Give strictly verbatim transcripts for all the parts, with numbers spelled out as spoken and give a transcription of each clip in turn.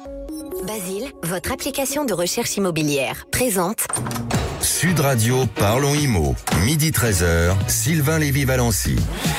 Basile, votre application de recherche immobilière, présente Sud Radio Parlons Immo, midi treize heures, Sylvain Lévy-Valency.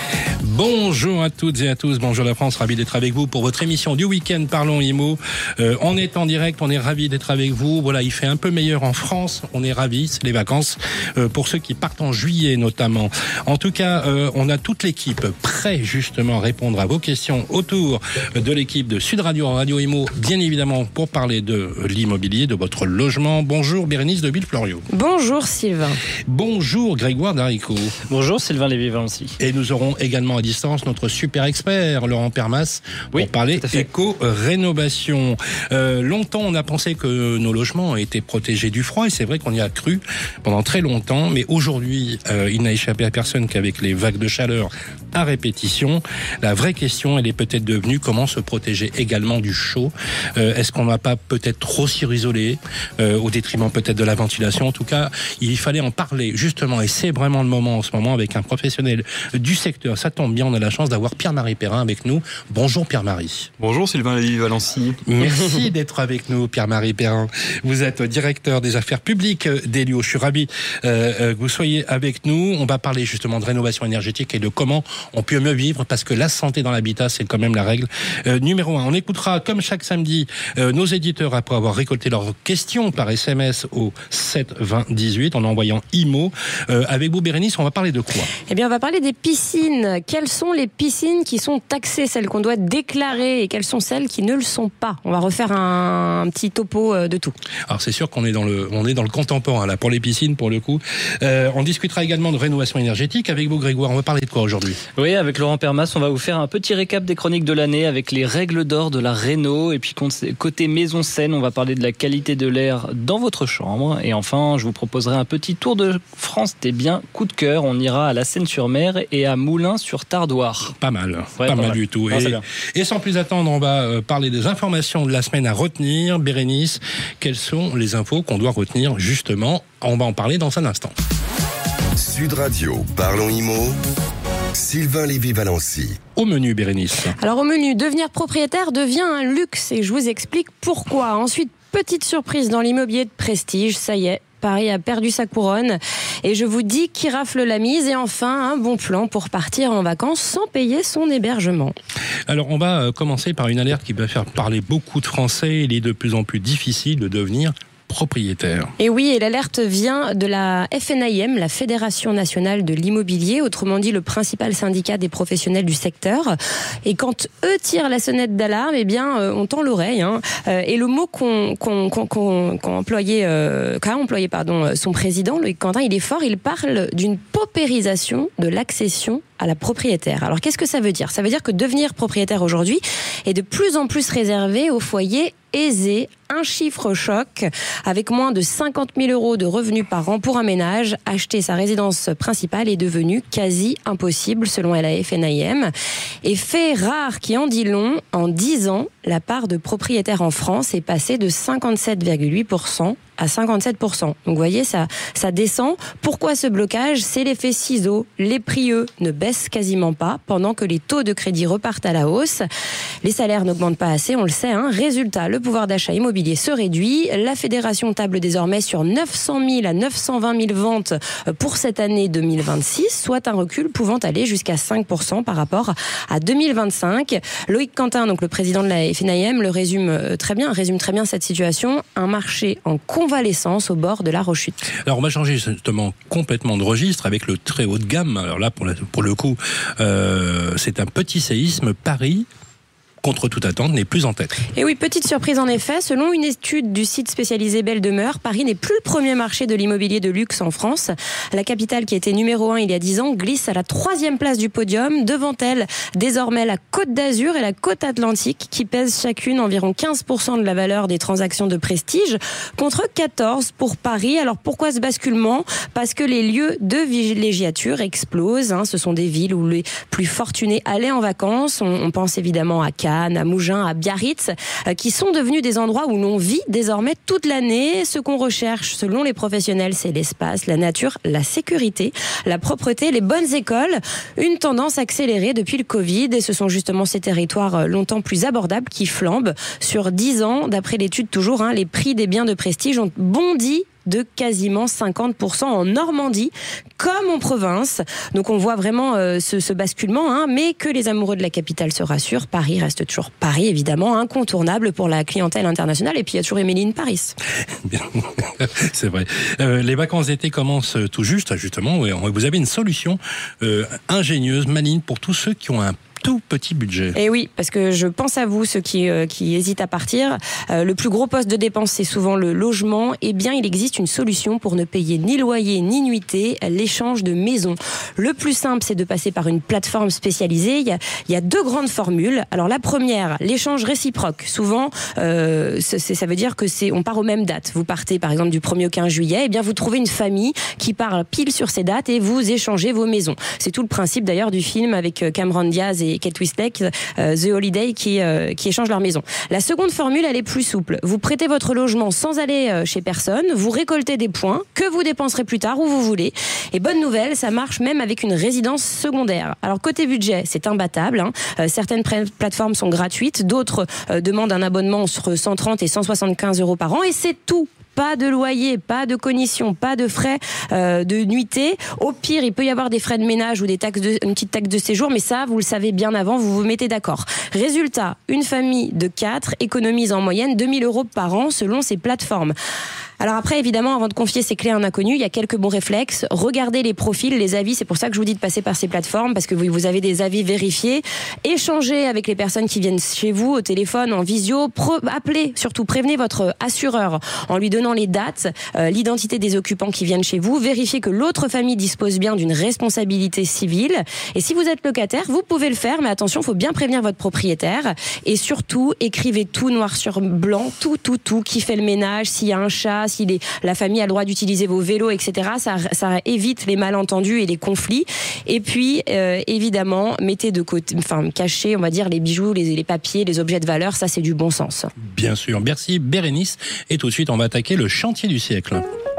Bonjour à toutes et à tous, bonjour la France, ravi d'être avec vous pour votre émission du week-end Parlons Immo. Euh, on est en direct, on est ravi d'être avec vous. Voilà, il fait un peu meilleur en France, on est ravis, c'est les vacances euh, pour ceux qui partent en juillet notamment. En tout cas, euh, on a toute l'équipe prête justement à répondre à vos questions autour de l'équipe de Sud Radio Radio Immo, bien évidemment pour parler de l'immobilier, de votre logement. Bonjour Bérénice de Villefloriot. Bonjour Sylvain. Bonjour Grégoire Darico. Bonjour Sylvain Lévy-Valency. Et nous aurons également à distance notre super expert Laurent Permas pour oui, parler éco-rénovation. Euh, longtemps on a pensé que nos logements étaient protégés du froid et c'est vrai qu'on y a cru pendant très longtemps, mais aujourd'hui euh, il n'a échappé à personne qu'avec les vagues de chaleur à répétition, la vraie question elle est peut-être devenue comment se protéger également du chaud. Euh, est-ce qu'on n'a pas peut-être trop surisolé euh, au détriment peut-être de la ventilation? En tout cas il fallait en parler justement et c'est vraiment le moment en ce moment avec un professionnel du secteur. Ça tombe bien, on a la chance d'avoir Pierre-Marie Perrin avec nous. Bonjour Pierre-Marie. Bonjour Sylvain Lévy-Valency. Merci d'être avec nous Pierre-Marie Perrin. Vous êtes directeur des affaires publiques d'Elio. Je suis ravi euh, que vous soyez avec nous. On va parler justement de rénovation énergétique et de comment on peut mieux vivre parce que la santé dans l'habitat c'est quand même la règle euh, numéro un. On écoutera comme chaque samedi euh, nos éditeurs après avoir récolté leurs questions par S M S au sept vingt dix-huit en envoyant I M O. Euh, avec vous Bérénice, on va parler de quoi? Eh bien on va parler des piscines. Quelles sont les piscines qui sont taxées, celles qu'on doit déclarer, et quelles sont celles qui ne le sont pas? On va refaire un, un petit topo de tout. Alors c'est sûr qu'on est dans le, on est dans le contemporain là pour les piscines pour le coup. Euh, on discutera également de rénovation énergétique avec vous Grégoire. On va parler de quoi aujourd'hui? Oui, avec Laurent Permas, on va vous faire un petit récap des chroniques de l'année avec les règles d'or de la réno. Et puis côté maison saine, on va parler de la qualité de l'air dans votre chambre. Et enfin, je vous proposerai un petit tour de France des biens coup de cœur. On ira à la Seine-sur-Mer et à Moulins-sur-Tardoire. Pas mal, ouais, pas, pas mal, mal du tout. Non, et, et sans plus attendre, on va euh, parler des informations de la semaine à retenir. Bérénice, quelles sont les infos qu'on doit retenir justement? On va en parler dans un instant. Sud Radio Parlons Immo, Sylvain Lévy-Valency. Au menu, Bérénice. Alors au menu, devenir propriétaire devient un luxe et je vous explique pourquoi. Ensuite, petite surprise dans l'immobilier de prestige, ça y est. Paris a perdu sa couronne et je vous dis qui rafle la mise. Et enfin, un bon plan pour partir en vacances sans payer son hébergement. Alors, on va commencer par une alerte qui va faire parler beaucoup de Français. Il est de plus en plus difficile de devenir propriétaire. Et oui, et l'alerte vient de la F N I M, la Fédération nationale de l'immobilier, autrement dit le principal syndicat des professionnels du secteur. Et quand eux tirent la sonnette d'alarme, eh bien, euh, on tend l'oreille. Hein. Euh, et le mot qu'on, qu'on, qu'on, qu'on, qu'on employé, euh, qu'a employé pardon, son président, Loïc Quentin, il est fort, il parle d'une paupérisation de l'accession à la propriétaire. Alors qu'est-ce que ça veut dire? Ça veut dire que devenir propriétaire aujourd'hui est de plus en plus réservé aux foyers aisés. Un chiffre choc, avec moins de cinquante mille euros de revenus par an pour un ménage, acheter sa résidence principale est devenu quasi impossible selon la F N I M. Et fait rare qui en dit long, en dix ans, la part de propriétaires en France est passée de cinquante-sept virgule huit pour cent à cinquante-sept pour cent. Donc vous voyez, ça, ça descend. Pourquoi ce blocage? C'est l'effet ciseau. Les prix, eux, ne baissent quasiment pas pendant que les taux de crédit repartent à la hausse. Les salaires n'augmentent pas assez, on le sait. Hein. Résultat, le pouvoir d'achat immobilier se réduit. La fédération table désormais sur neuf cent mille à neuf cent vingt mille ventes pour cette année deux mille vingt-six, soit un recul pouvant aller jusqu'à cinq pour cent par rapport à deux mille vingt-cinq. Loïc Quentin, donc le président de la F N I M, le résume très bien, résume très bien cette situation. Un marché en convalescence au bord de la rechute. Alors on va changer justement complètement de registre avec le très haut de gamme. Alors là, pour, la, pour le coup, euh, c'est un petit séisme. Paris, contre toute attente, n'est plus en tête. Et oui, petite surprise en effet. Selon une étude du site spécialisé Belle Demeure, Paris n'est plus le premier marché de l'immobilier de luxe en France. La capitale, qui était numéro un il y a dix ans, glisse à la troisième place du podium. Devant elle, désormais, la Côte d'Azur et la Côte Atlantique, qui pèsent chacune environ quinze pour cent de la valeur des transactions de prestige, contre quatorze pour Paris. Alors pourquoi ce basculement? Parce que les lieux de villégiature explosent. Hein. Ce sont des villes où les plus fortunés allaient en vacances. On, on pense évidemment à Cannes, Sainte-Anne, à Mougins, à Biarritz, qui sont devenus des endroits où l'on vit désormais toute l'année. Ce qu'on recherche, selon les professionnels, c'est l'espace, la nature, la sécurité, la propreté, les bonnes écoles. Une tendance accélérée depuis le Covid, et ce sont justement ces territoires longtemps plus abordables qui flambent. Sur dix ans, d'après l'étude toujours, hein, les prix des biens de prestige ont bondi de quasiment cinquante pour cent en Normandie, comme en province. Donc on voit vraiment euh, ce, ce basculement, hein, mais que les amoureux de la capitale se rassurent. Paris reste toujours Paris, évidemment, incontournable pour la clientèle internationale. Et puis il y a toujours Émilie Paris. C'est vrai. Euh, les vacances d'été commencent tout juste, justement. Vous avez une solution euh, ingénieuse, maligne, pour tous ceux qui ont un tout petit budget. Et oui, parce que je pense à vous, ceux qui, euh, qui hésitent à partir. Euh, le plus gros poste de dépense, c'est souvent le logement. Eh bien, il existe une solution pour ne payer ni loyer ni nuitée, l'échange de maison. Le plus simple, c'est de passer par une plateforme spécialisée. Il y a, il y a deux grandes formules. Alors, la première, l'échange réciproque. Souvent, euh, c'est, ça veut dire que c'est, on part aux mêmes dates. Vous partez, par exemple, du premier au quinze juillet. Eh bien, vous trouvez une famille qui part pile sur ces dates et vous échangez vos maisons. C'est tout le principe, d'ailleurs, du film avec Cameron Diaz et Kate Winslet, euh, The Holiday, qui, euh, qui échangent leur maison. La seconde formule, elle est plus souple. Vous prêtez votre logement sans aller euh, chez personne, vous récoltez des points que vous dépenserez plus tard où vous voulez. Et bonne nouvelle, ça marche même avec une résidence secondaire. Alors côté budget, c'est imbattable. Hein. Euh, certaines pr- plateformes sont gratuites, d'autres euh, demandent un abonnement entre cent trente et cent soixante-quinze euros par an, et c'est tout. Pas de loyer, pas de commission, pas de frais euh, de nuitée. Au pire, il peut y avoir des frais de ménage ou des taxes de, une petite taxe de séjour, mais ça, vous le savez bien avant, vous vous mettez d'accord. Résultat, une famille de quatre économise en moyenne deux mille euros par an selon ces plateformes. Alors après, évidemment, avant de confier ses clés à un inconnu, il y a quelques bons réflexes. Regardez les profils, les avis. C'est pour ça que je vous dis de passer par ces plateformes, parce que vous avez des avis vérifiés. Échangez avec les personnes qui viennent chez vous, au téléphone, en visio. Pro- appelez, surtout prévenez votre assureur en lui donnant les dates, euh, l'identité des occupants qui viennent chez vous. Vérifiez que l'autre famille dispose bien d'une responsabilité civile. Et si vous êtes locataire, vous pouvez le faire, mais attention, il faut bien prévenir votre propriétaire. Et surtout, écrivez tout noir sur blanc, tout, tout, tout. Qui fait le ménage, s'il y a un chat, si les, la famille a le droit d'utiliser vos vélos, et cetera. Ça, ça évite les malentendus et les conflits. Et puis, euh, évidemment, mettez de côté, enfin, cachez, on va dire, les bijoux, les, les papiers, les objets de valeur. Ça, c'est du bon sens. Bien sûr. Merci, Bérénice. Et tout de suite, on va attaquer le chantier du siècle.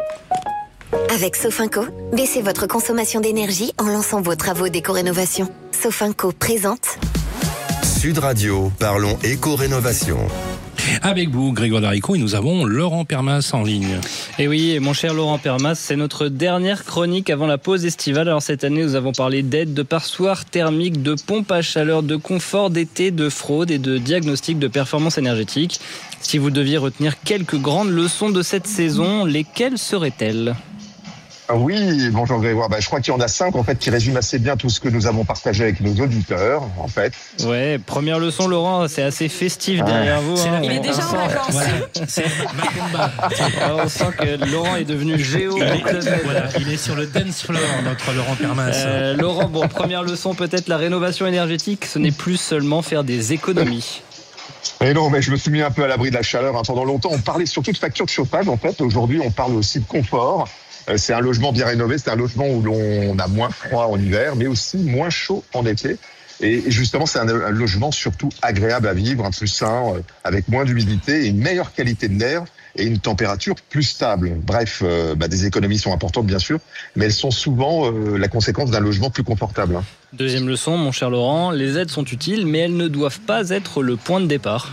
Avec Sofinco, baissez votre consommation d'énergie en lançant vos travaux d'éco-rénovation. Sofinco présente Sud Radio, parlons éco-rénovation. Avec vous, Grégoire Darico, et nous avons Laurent Permas en ligne. Et oui, mon cher Laurent Permas, c'est notre dernière chronique avant la pause estivale. Alors cette année, nous avons parlé d'aide, de passoires thermiques, de pompes à chaleur, de confort d'été, de fraude et de diagnostic de performance énergétique. Si vous deviez retenir quelques grandes leçons de cette saison, lesquelles seraient-elles ? Oui, bonjour Grégoire. Bah, je crois qu'il y en a cinq en fait qui résument assez bien tout ce que nous avons partagé avec nos auditeurs en fait. Ouais, première leçon Laurent, c'est assez festif derrière vous. Hein. Il est déjà en vacances. Voilà, c'est Macumba. On sent que Laurent est devenu géo. Voilà, il est sur le dance floor, notre Laurent Permas. Euh, Laurent, bon, première leçon peut-être, la rénovation énergétique, ce n'est plus seulement faire des économies. Et non, mais je me suis mis un peu à l'abri de la chaleur. Hein. Pendant longtemps, on parlait surtout de facture de chauffage en fait. Aujourd'hui, on parle aussi de confort. C'est un logement bien rénové, c'est un logement où l'on a moins froid en hiver, mais aussi moins chaud en été. Et justement, c'est un, un logement surtout agréable à vivre, un plus sain, avec moins d'humidité et une meilleure qualité de l'air et une température plus stable. Bref, euh, bah, des économies sont importantes bien sûr, mais elles sont souvent euh, la conséquence d'un logement plus confortable. Hein. Deuxième leçon, mon cher Laurent, les aides sont utiles, mais elles ne doivent pas être le point de départ.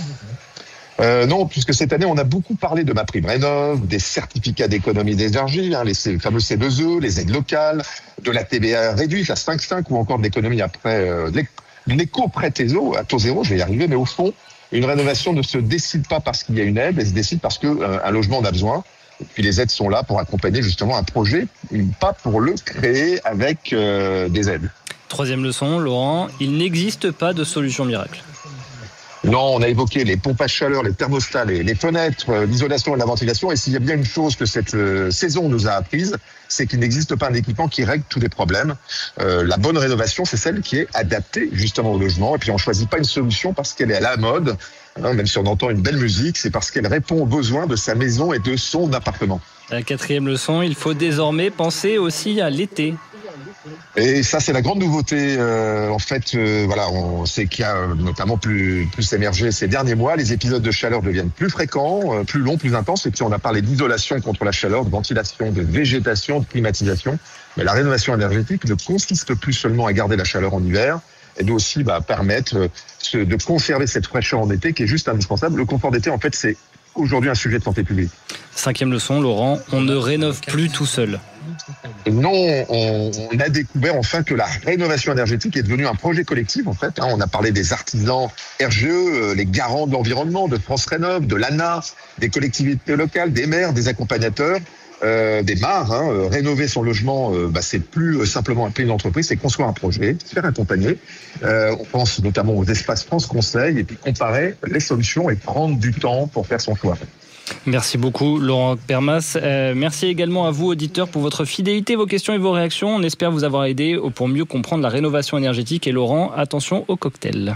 Euh, non, puisque cette année, on a beaucoup parlé de MaPrimeRénov', des certificats d'économie d'énergie, hein, les fameux C deux E, les aides locales, de la T V A réduite, la cinq cinq, ou encore de l'économie après euh, l'éco-prêt-éso à taux zéro, je vais y arriver, mais au fond, une rénovation ne se décide pas parce qu'il y a une aide, elle se décide parce qu'un euh, logement en a besoin. Et puis les aides sont là pour accompagner justement un projet, pas pour le créer avec euh, des aides. Troisième leçon, Laurent, il n'existe pas de solution miracle. Non, on a évoqué les pompes à chaleur, les thermostats, les, les fenêtres, euh, l'isolation et la ventilation. Et s'il y a bien une chose que cette euh, saison nous a apprise, c'est qu'il n'existe pas un équipement qui règle tous les problèmes. Euh, la bonne rénovation, c'est celle qui est adaptée justement au logement. Et puis on choisit pas une solution parce qu'elle est à la mode, hein, même si on entend une belle musique, c'est parce qu'elle répond aux besoins de sa maison et de son appartement. La quatrième leçon, il faut désormais penser aussi à l'été. Et ça, c'est la grande nouveauté. Euh, en fait, euh, voilà, on sait qu'il y a euh, notamment plus, plus émergé ces derniers mois. Les épisodes de chaleur deviennent plus fréquents, euh, plus longs, plus intenses. Et puis, on a parlé d'isolation contre la chaleur, de ventilation, de végétation, de climatisation. Mais la rénovation énergétique ne consiste plus seulement à garder la chaleur en hiver. Elle doit aussi bah, permettre euh, de conserver cette fraîcheur en été qui est juste indispensable. Le confort d'été, en fait, c'est aujourd'hui un sujet de santé publique. Cinquième leçon, Laurent, on ne rénove plus tout seul. Non, on, on a découvert enfin que la rénovation énergétique est devenue un projet collectif en fait. On a parlé des artisans R G E, les garants de l'environnement, de France Rénov, de l'A N A, des collectivités locales, des maires, des accompagnateurs, euh, des mares. Hein. Rénover son logement, euh, bah, c'est plus simplement appeler une entreprise, c'est construire un projet, se faire accompagner. Euh, on pense notamment aux espaces France Conseil et puis comparer les solutions et prendre du temps pour faire son choix. Merci beaucoup Laurent Permas. Euh, merci également à vous auditeurs pour votre fidélité, vos questions et vos réactions. On espère vous avoir aidé pour mieux comprendre la rénovation énergétique. Et Laurent, attention au cocktail.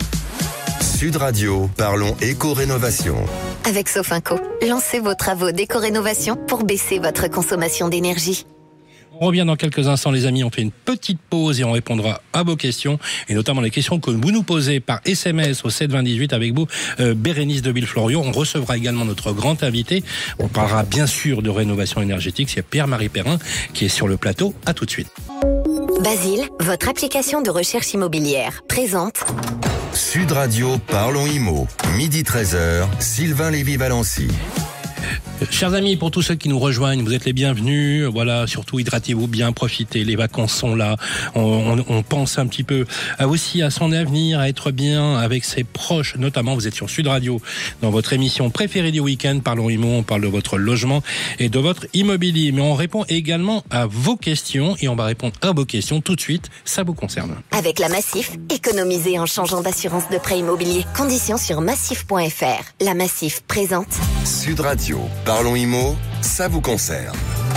Sud Radio, parlons éco-rénovation. Avec Sofinco, lancez vos travaux d'éco-rénovation pour baisser votre consommation d'énergie. On revient dans quelques instants, les amis. On fait une petite pause et on répondra à vos questions, et notamment les questions que vous nous posez par S M S au sept vingt dix-huit avec vous, euh, Bérénice de Villefloriot. On recevra également notre grand invité. On parlera bien sûr de rénovation énergétique. C'est Pierre-Marie Perrin qui est sur le plateau. À tout de suite. Basile, votre application de recherche immobilière, présente Sud Radio, parlons immo. Midi treize heures, Sylvain Lévy-Valency. Chers amis, pour tous ceux qui nous rejoignent, vous êtes les bienvenus. Voilà, surtout hydratez-vous bien, profitez. Les vacances sont là. On, on, on pense un petit peu à aussi à son avenir, à être bien avec ses proches. Notamment, vous êtes sur Sud Radio, dans votre émission préférée du week-end. Parlons immo, on parle de votre logement et de votre immobilier. Mais on répond également à vos questions et on va répondre à vos questions tout de suite. Ça vous concerne. Avec la Massif, économisez en changeant d'assurance de prêt immobilier. Conditions sur massif point f r. La Massif présente Sud Radio, parlons immo, ça vous concerne.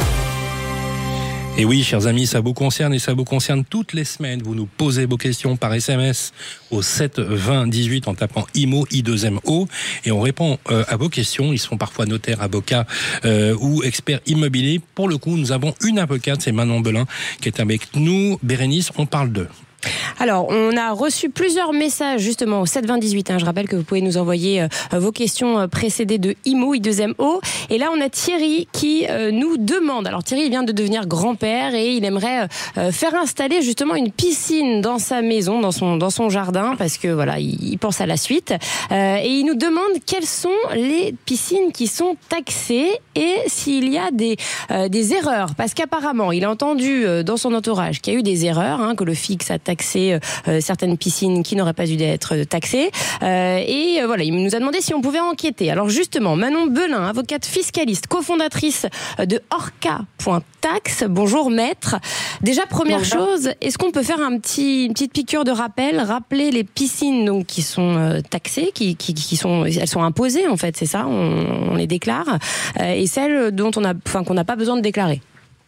Et oui, chers amis, ça vous concerne et ça vous concerne toutes les semaines. Vous nous posez vos questions par S M S au sept vingt dix-huit en tapant I M O, I deux M O, et on répond euh, à vos questions. Ils sont parfois notaires, avocats euh, ou experts immobiliers. Pour le coup, nous avons une avocate, c'est Manon Belin, qui est avec nous. Bérénice, on parle d'eux. Alors, on a reçu plusieurs messages justement au sept vingt dix-huit. Hein. Je rappelle que vous pouvez nous envoyer euh, vos questions euh, précédées de I M O, I deux M O. Et là, on a Thierry qui euh, nous demande. Alors, Thierry, il vient de devenir grand-père et il aimerait euh, faire installer justement une piscine dans sa maison, dans son dans son jardin, parce que voilà, il, il pense à la suite. Euh, et il nous demande quelles sont les piscines qui sont taxées et s'il y a des euh, des erreurs. Parce qu'apparemment, il a entendu euh, dans son entourage qu'il y a eu des erreurs, hein, que le F I X a taxé Euh, certaines piscines qui n'auraient pas dû être taxées. Euh, et euh, voilà, il nous a demandé si on pouvait enquêter. Alors justement, Manon Belin, avocate fiscaliste, cofondatrice de Orca.tax. Bonjour maître. Déjà, première Bonjour. chose, est-ce qu'on peut faire un petit, une petite piqûre de rappel, rappeler les piscines donc, qui sont euh, taxées, qui, qui, qui sont, elles sont imposées en fait, c'est ça, on, on les déclare, euh, et celles dont on a, enfin, qu'on n'a pas besoin de déclarer.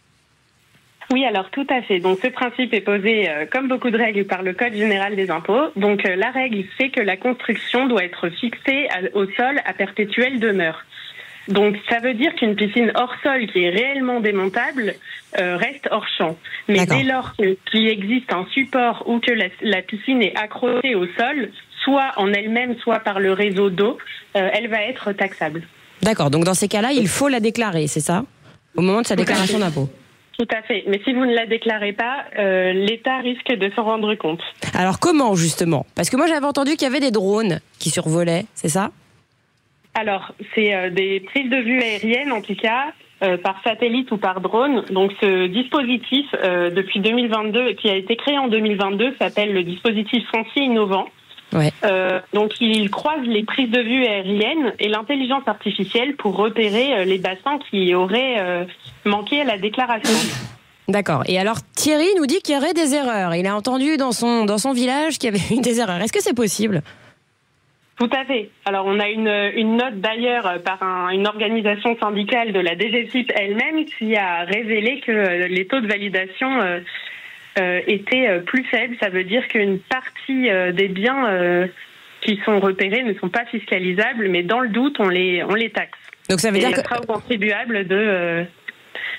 Oui, alors tout à fait. Donc ce principe est posé, euh, comme beaucoup de règles, par le Code général des impôts. Donc euh, la règle, c'est que la construction doit être fixée à, au sol à perpétuelle demeure. Donc ça veut dire qu'une piscine hors sol qui est réellement démontable euh, reste hors champ. Mais D'accord. dès lors que, qu'il existe un support ou que la, la piscine est accrochée au sol, soit en elle-même, soit par le réseau d'eau, euh, elle va être taxable. D'accord. Donc dans ces cas-là, il faut la déclarer, c'est ça ? Au moment de sa déclaration d'impôt. Tout à fait. Mais si vous ne la déclarez pas, euh, l'État risque de s'en rendre compte. Alors comment justement ? Parce que moi j'avais entendu qu'il y avait des drones qui survolaient, c'est ça ? Alors c'est euh, des prises de vue aériennes en tout cas, euh, par satellite ou par drone. Donc ce dispositif euh, depuis deux mille vingt-deux, qui a été créé en deux mille vingt-deux, s'appelle le dispositif foncier innovant. Ouais. Euh, donc il croise les prises de vue aériennes et l'intelligence artificielle pour repérer les bassins qui auraient euh, manqué à la déclaration. D'accord. Et alors Thierry nous dit qu'il y aurait des erreurs. Il a entendu dans son dans son village qu'il y avait eu des erreurs. Est-ce que c'est possible ? Tout à fait. Alors on a une une note d'ailleurs par un, une organisation syndicale de la D G F I P elle-même qui a révélé que les taux de validation euh, Euh, étaient euh, plus faibles. Ça veut dire qu'une partie euh, des biens euh, qui sont repérés ne sont pas fiscalisables, mais dans le doute, on les, on les taxe. Donc ça veut Et dire ça que... sera aux contribuables de, euh,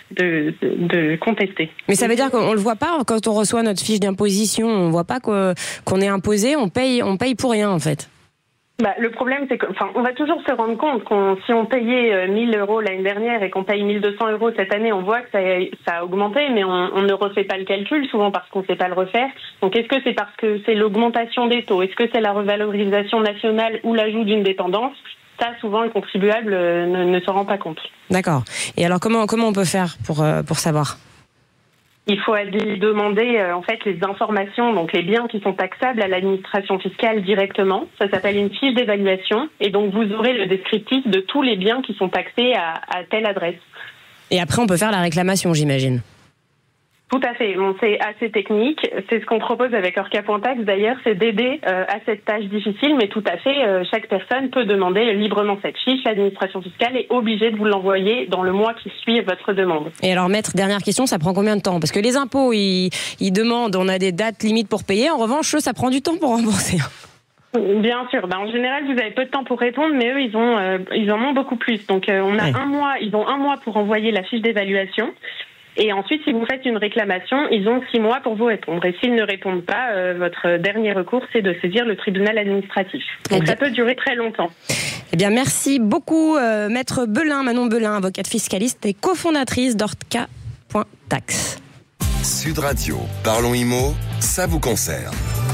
de, de, de contester. Mais ça veut dire qu'on le voit pas quand on reçoit notre fiche d'imposition, on voit pas qu'on, qu'on est imposé, on paye, on paye pour rien en fait. Bah, le problème, c'est que, enfin, on va toujours se rendre compte qu'on, si on payait mille euros l'année dernière et qu'on paye mille deux cents euros cette année, on voit que ça, ça a augmenté, mais on, on ne refait pas le calcul, souvent parce qu'on ne sait pas le refaire. Donc, est-ce que c'est parce que c'est l'augmentation des taux? Est-ce que c'est la revalorisation nationale ou l'ajout d'une dépendance? Ça, souvent, le contribuable ne, ne se rend pas compte. D'accord. Et alors, comment, comment on peut faire pour, euh, pour savoir? Il faut aller demander euh, en fait les informations, donc les biens qui sont taxables à l'administration fiscale directement. Ça s'appelle une fiche d'évaluation et donc vous aurez le descriptif de tous les biens qui sont taxés à, à telle adresse. Et après on peut faire la réclamation, j'imagine. Tout à fait. Bon, c'est assez technique. C'est ce qu'on propose avec Orca.tax d'ailleurs, c'est d'aider euh, à cette tâche difficile, mais tout à fait, euh, chaque personne peut demander librement cette fiche. L'administration fiscale est obligée de vous l'envoyer dans le mois qui suit votre demande. Et alors, maître, dernière question, ça prend combien de temps? Parce que les impôts, ils, ils demandent, on a des dates limites pour payer. En revanche, eux, ça prend du temps pour rembourser. Bien sûr. Ben, en général, vous avez peu de temps pour répondre, mais eux, ils ont, euh, ils en ont beaucoup plus. Donc, euh, on a ouais. un mois. Ils ont un mois pour envoyer la fiche d'évaluation. Et ensuite, si vous faites une réclamation, ils ont six mois pour vous répondre. Et s'ils ne répondent pas, euh, votre dernier recours, c'est de saisir le tribunal administratif. Donc, ça peut durer très longtemps. Eh bien, merci beaucoup, euh, maître Belin, Manon Belin, avocate fiscaliste et cofondatrice d'Orca.tax. Sud Radio, Parlons Immo, ça vous concerne.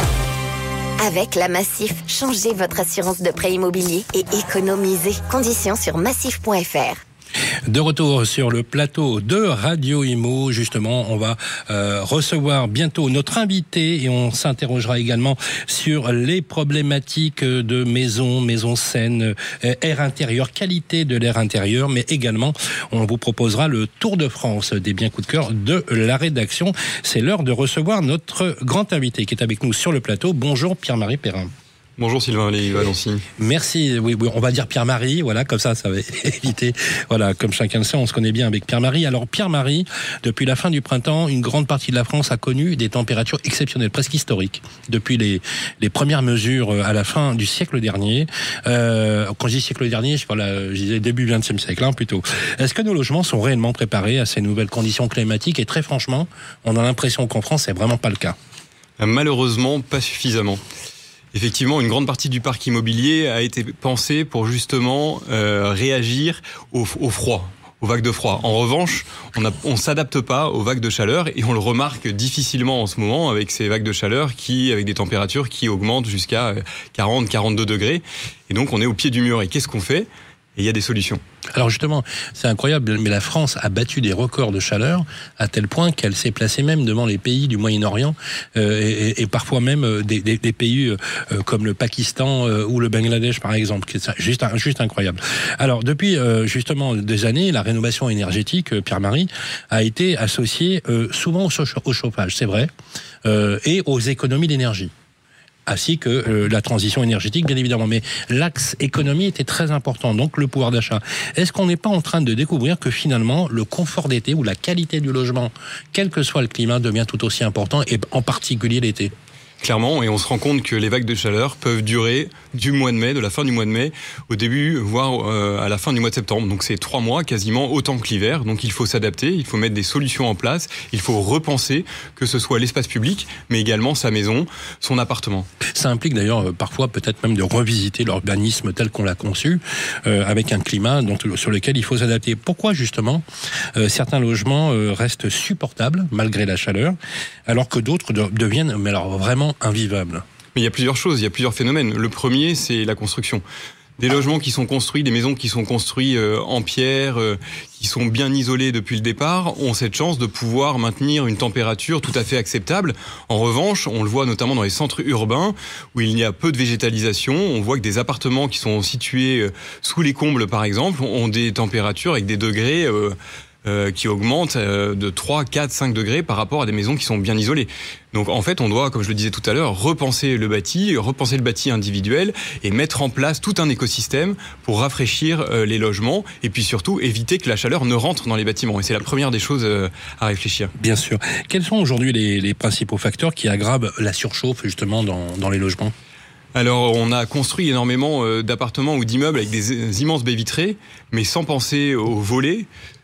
Avec la Massif, changez votre assurance de prêt immobilier et économisez. Conditions sur massif point f r. De retour sur le plateau de Radio Immo, justement, on va euh, recevoir bientôt notre invité et on s'interrogera également sur les problématiques de maison, maison saine, euh, air intérieur, qualité de l'air intérieur, mais également on vous proposera le Tour de France des biens coups de cœur de la rédaction. C'est l'heure de recevoir notre grand invité qui est avec nous sur le plateau. Bonjour Pierre-Marie Perrin. Bonjour Sylvain Valency. Merci. Oui, oui, on va dire Pierre-Marie. Voilà, comme ça, ça va éviter. Voilà, comme chacun le sait, on se connaît bien avec Pierre-Marie. Alors Pierre-Marie, depuis la fin du printemps, une grande partie de la France a connu des températures exceptionnelles, presque historiques, depuis les les premières mesures à la fin du siècle dernier. Euh, quand je dis siècle dernier, je parle, je disais début vingtième siècle, hein, plutôt. Est-ce que nos logements sont réellement préparés à ces nouvelles conditions climatiques? Et très franchement, on a l'impression qu'en France, c'est vraiment pas le cas. Malheureusement, pas suffisamment. Effectivement, une grande partie du parc immobilier a été pensée pour justement euh, réagir au, au froid, aux vagues de froid. En revanche, on ne s'adapte pas aux vagues de chaleur et on le remarque difficilement en ce moment avec ces vagues de chaleur qui, avec des températures qui augmentent jusqu'à quarante à quarante-deux degrés. Et donc, on est au pied du mur. Et qu'est-ce qu'on fait ? Et il y a des solutions. Alors justement, c'est incroyable, mais la France a battu des records de chaleur à tel point qu'elle s'est placée même devant les pays du Moyen-Orient euh, et, et parfois même des, des, des pays euh, comme le Pakistan euh, ou le Bangladesh par exemple, qui est juste, juste incroyable. Alors depuis euh, justement des années, la rénovation énergétique, euh, Pierre-Marie, a été associée euh, souvent au, au chauffage, c'est vrai, euh, et aux économies d'énergie. Ainsi que euh, la transition énergétique, bien évidemment. Mais l'axe économie était très important, donc le pouvoir d'achat. Est-ce qu'on n'est pas en train de découvrir que finalement, le confort d'été ou la qualité du logement, quel que soit le climat, devient tout aussi important, et en particulier l'été ? Clairement, et on se rend compte que les vagues de chaleur peuvent durer du mois de mai, de la fin du mois de mai, au début, voire euh, à la fin du mois de septembre. Donc c'est trois mois, quasiment autant que l'hiver. Donc il faut s'adapter, il faut mettre des solutions en place, il faut repenser, que ce soit l'espace public, mais également sa maison, son appartement. Ça implique d'ailleurs euh, parfois peut-être même de revisiter l'urbanisme tel qu'on l'a conçu, euh, avec un climat dont, sur lequel il faut s'adapter. Pourquoi justement euh, certains logements euh, restent supportables malgré la chaleur, alors que d'autres de, deviennent, mais alors vraiment invivable. Mais il y a plusieurs choses, il y a plusieurs phénomènes. Le premier, c'est la construction. Des logements qui sont construits, des maisons qui sont construites euh, en pierre, euh, qui sont bien isolées depuis le départ, ont cette chance de pouvoir maintenir une température tout à fait acceptable. En revanche, on le voit notamment dans les centres urbains, où il y a peu de végétalisation. On voit que des appartements qui sont situés euh, sous les combles, par exemple, ont des températures avec des degrés euh, Euh, qui augmente euh, de trois, quatre, cinq degrés par rapport à des maisons qui sont bien isolées. Donc en fait, on doit, comme je le disais tout à l'heure, repenser le bâti, repenser le bâti individuel et mettre en place tout un écosystème pour rafraîchir euh, les logements et puis surtout éviter que la chaleur ne rentre dans les bâtiments. Et c'est la première des choses euh, à réfléchir. Bien sûr. Quels sont aujourd'hui les, les principaux facteurs qui aggravent la surchauffe justement dans, dans les logements ? Alors, on a construit énormément euh, d'appartements ou d'immeubles avec des, des immenses baies vitrées, mais sans penser aux volets,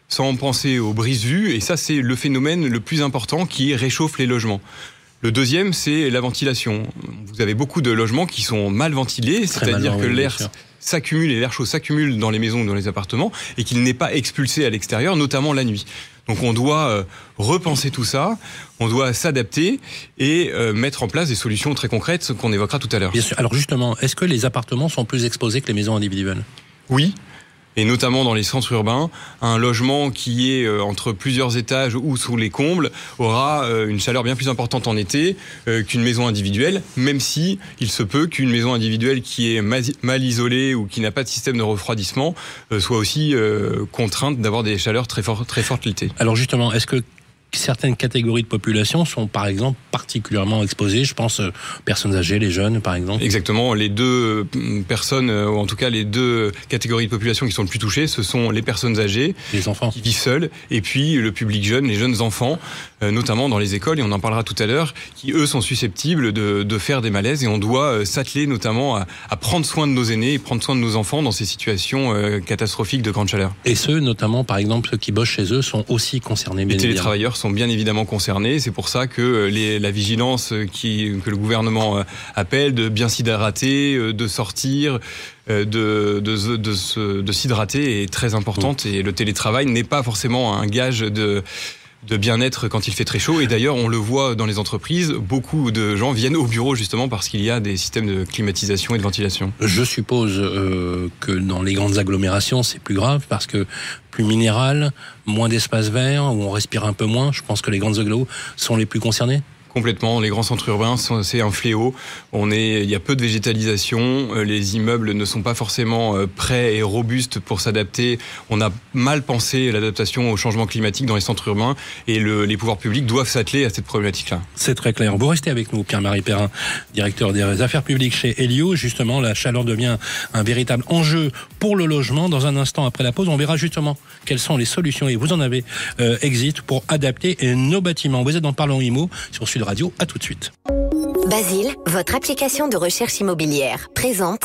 sans penser aux brises-vues, et ça c'est le phénomène le plus important qui réchauffe les logements. Le deuxième, c'est la ventilation. Vous avez beaucoup de logements qui sont mal ventilés, Très c'est-à-dire mal, que oui, l'air s'accumule et l'air chaud s'accumule dans les maisons ou dans les appartements et qu'il n'est pas expulsé à l'extérieur, notamment la nuit. Donc on doit euh, repenser tout ça, on doit s'adapter et euh, mettre en place des solutions très concrètes qu'on évoquera tout à l'heure. Bien sûr. Alors justement, est-ce que les appartements sont plus exposés que les maisons individuelles ? Oui. Et notamment dans les centres urbains, un logement qui est euh, entre plusieurs étages ou sous les combles aura euh, une chaleur bien plus importante en été euh, qu'une maison individuelle, même si il se peut qu'une maison individuelle qui est mal, mal isolée ou qui n'a pas de système de refroidissement euh, soit aussi euh, contrainte d'avoir des chaleurs très, for- très fortes l'été. Alors justement, est-ce que certaines catégories de population sont par exemple particulièrement exposées, je pense aux personnes âgées, les jeunes par exemple. Exactement, les deux personnes, ou en tout cas les deux catégories de population qui sont le plus touchées, ce sont les personnes âgées, les enfants qui vivent seuls, et puis le public jeune, les jeunes enfants, notamment dans les écoles, et on en parlera tout à l'heure, qui eux sont susceptibles de, de faire des malaises, et on doit s'atteler notamment à, à prendre soin de nos aînés et prendre soin de nos enfants dans ces situations catastrophiques de grande chaleur. Et ceux notamment, par exemple, ceux qui bossent chez eux sont aussi concernés. Les télétravailleurs sont bien évidemment concernés. C'est pour ça que les, la vigilance qui, que le gouvernement appelle de bien s'hydrater, de sortir, de, de, de, de, de s'hydrater est très importante. Et le télétravail n'est pas forcément un gage de... de bien-être quand il fait très chaud. Et d'ailleurs, on le voit dans les entreprises, beaucoup de gens viennent au bureau justement parce qu'il y a des systèmes de climatisation et de ventilation. Je suppose euh, que dans les grandes agglomérations, c'est plus grave parce que plus minéral, moins d'espace vert, où on respire un peu moins. Je pense que les grandes agglos sont les plus concernées. Complètement, les grands centres urbains, c'est un fléau. On est, il y a peu de végétalisation, les immeubles ne sont pas forcément prêts et robustes pour s'adapter. On a mal pensé l'adaptation au changement climatique dans les centres urbains et le, les pouvoirs publics doivent s'atteler à cette problématique-là. C'est très clair. Vous restez avec nous, Pierre-Marie Perrin, directeur des affaires publiques chez Elio. Justement, la chaleur devient un véritable enjeu pour le logement. Dans un instant après la pause, on verra justement quelles sont les solutions, et vous en avez euh, exit pour adapter nos bâtiments. Vous êtes dans Parlons Immo sur Sud Radio, à tout de suite. Basile, votre application de recherche immobilière, présente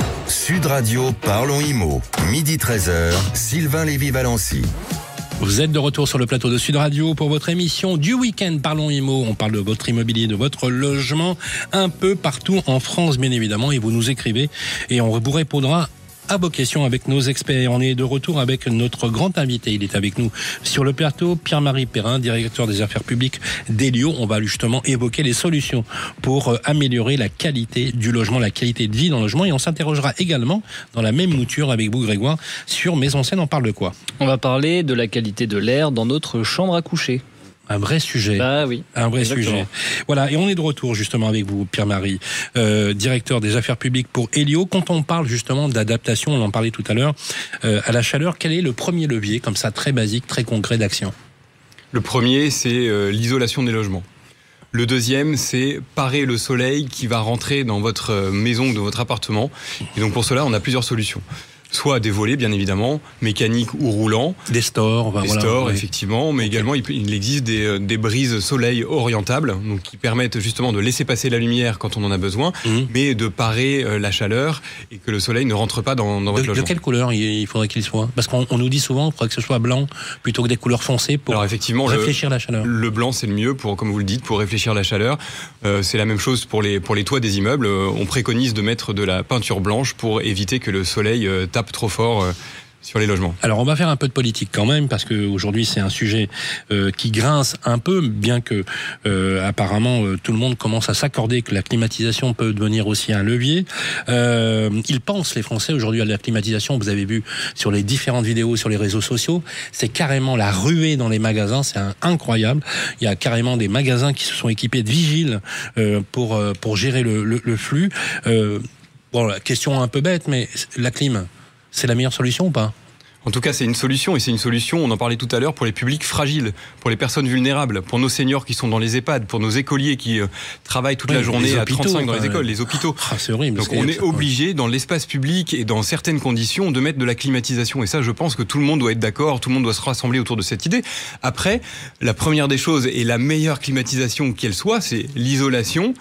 Sud Radio Parlons Immo, midi treize heures, Sylvain Lévy-Valency. Vous êtes de retour sur le plateau de Sud Radio pour votre émission du week-end Parlons Immo. On parle de votre immobilier, de votre logement, un peu partout en France, bien évidemment, et vous nous écrivez et on vous répondra à vos questions avec nos experts. On est de retour avec notre grand invité. Il est avec nous sur le plateau, Pierre-Marie Perrin, directeur des affaires publiques d'Elio. On va justement évoquer les solutions pour améliorer la qualité du logement, la qualité de vie dans le logement. Et on s'interrogera également dans la même mouture avec vous, Grégoire, sur Maison Scène. On parle de quoi ? On va parler de la qualité de l'air dans notre chambre à coucher. Un vrai sujet. Bah oui. Un vrai exactement. sujet. Voilà. Et on est de retour justement avec vous, Pierre-Marie, euh, directeur des affaires publiques pour Elio. Quand on parle justement d'adaptation, on en parlait tout à l'heure, euh, à la chaleur, quel est le premier levier, comme ça, très basique, très concret d'action ? Le premier, c'est euh, l'isolation des logements. Le deuxième, c'est parer le soleil qui va rentrer dans votre maison ou dans votre appartement. Et donc pour cela, on a plusieurs solutions. Soit des volets, bien évidemment, mécaniques ou roulants. Des stores. Ben des voilà, stores, oui. effectivement. Mais okay. également, il, il existe des, des brises soleil orientables, donc qui permettent justement de laisser passer la lumière quand on en a besoin, mmh. mais de parer euh, la chaleur et que le soleil ne rentre pas dans, dans votre de, logement. De quelle couleur il faudrait qu'il soit ? Parce qu'on on nous dit souvent qu'il faudrait que ce soit blanc plutôt que des couleurs foncées pour Alors effectivement, réfléchir le, la chaleur. Le blanc, c'est le mieux, pour, comme vous le dites, pour réfléchir la chaleur. Euh, c'est la même chose pour les, pour les toits des immeubles. Euh, on préconise de mettre de la peinture blanche pour éviter que le soleil euh, tape trop fort euh, sur les logements. Alors on va faire un peu de politique quand même, parce que aujourd'hui c'est un sujet euh, qui grince un peu, bien que euh, apparemment euh, tout le monde commence à s'accorder que la climatisation peut devenir aussi un levier. Euh, ils pensent, les Français, aujourd'hui à la climatisation. Vous avez vu sur les différentes vidéos sur les réseaux sociaux, c'est carrément la ruée dans les magasins, c'est un, incroyable. Il y a carrément des magasins qui se sont équipés de vigiles euh, pour euh, pour gérer le, le, le flux. Euh, bon, la question un peu bête, mais la clim, c'est la meilleure solution ou pas ? En tout cas, c'est une solution, et c'est une solution, on en parlait tout à l'heure, pour les publics fragiles, pour les personnes vulnérables, pour nos seniors qui sont dans les EHPAD, pour nos écoliers qui euh, travaillent toute oui, la journée hôpitaux, à trente-cinq dans les euh... écoles, les hôpitaux. Ah, c'est horrible. Donc on est obligé, dans l'espace public et dans certaines conditions, de mettre de la climatisation. Et ça, je pense que tout le monde doit être d'accord, tout le monde doit se rassembler autour de cette idée. Après, la première des choses, et la meilleure climatisation qu'elle soit, c'est l'isolation.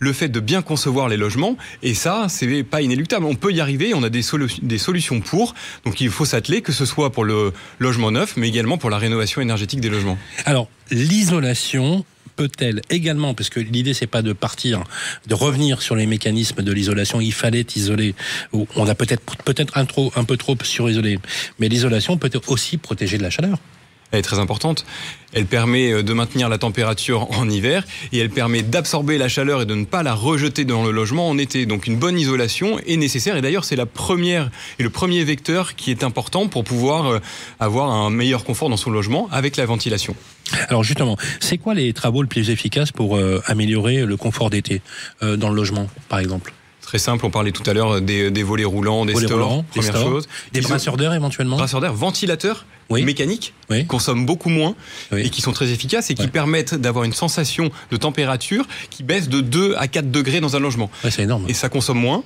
le fait de bien concevoir les logements, et ça, c'est pas inéluctable. On peut y arriver, on a des, solu- des solutions pour, donc il faut s'atteler, que ce soit pour le logement neuf, mais également pour la rénovation énergétique des logements. Alors, l'isolation peut-elle également, parce que l'idée c'est pas de partir, de revenir sur les mécanismes de l'isolation, il fallait isoler, on a peut-être peut-être un, trop, un peu trop surisolé, mais l'isolation peut aussi protéger de la chaleur. Elle est très importante. Elle permet de maintenir la température en hiver et elle permet d'absorber la chaleur et de ne pas la rejeter dans le logement en été. Donc une bonne isolation est nécessaire et d'ailleurs c'est la première et le premier vecteur qui est important pour pouvoir avoir un meilleur confort dans son logement avec la ventilation. Alors justement, c'est quoi les travaux les plus efficaces pour euh, améliorer le confort d'été euh, dans le logement, par exemple ? Très simple, on parlait tout à l'heure des, des volets roulants, des volets stores, roulants, première des stores, chose. Des Iso- brasseurs d'air éventuellement. Brasseurs d'air, ventilateurs oui. mécaniques, oui. consomment beaucoup moins oui. et qui sont très efficaces et qui ouais. permettent d'avoir une sensation de température qui baisse de deux à quatre degrés dans un logement. Ouais, c'est énorme. Et ça consomme moins,